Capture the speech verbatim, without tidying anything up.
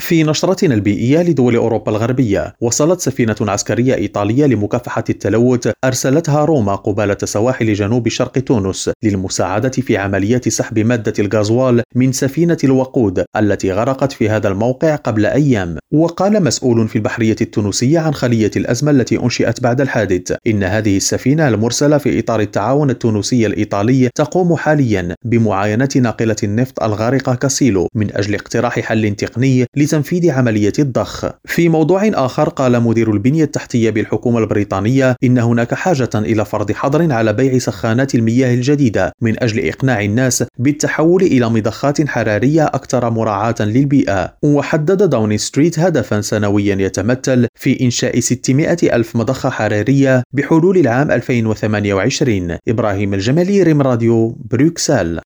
في نشرتنا البيئية لدول أوروبا الغربية، وصلت سفينة عسكرية إيطالية لمكافحة التلوث أرسلتها روما قبالة سواحل جنوب شرق تونس للمساعدة في عملية سحب مادة الغازوال من سفينة الوقود التي غرقت في هذا الموقع قبل أيام. وقال مسؤول في البحرية التونسية عن خلية الأزمة التي أنشئت بعد الحادث إن هذه السفينة المرسلة في إطار التعاون التونسي الإيطالي تقوم حاليا بمعاينة ناقلة النفط الغارقة كاسيلو من أجل اقتراح حل تقني لتنفيذ عملية الضخ. في موضوع آخر، قال مدير البنية التحتية بالحكومة البريطانية إن هناك حاجة إلى فرض حظر على بيع سخانات المياه الجديدة من أجل إقناع الناس بالتحول إلى مضخات حرارية أكثر مراعاة للبيئة. وحدد داوني ستريت هدفا سنويا يتمثل في إنشاء ستمائة ألف مضخة حرارية بحلول العام ألفين وثمانية وعشرين. إبراهيم الجمالي، ريم راديو، بروكسل.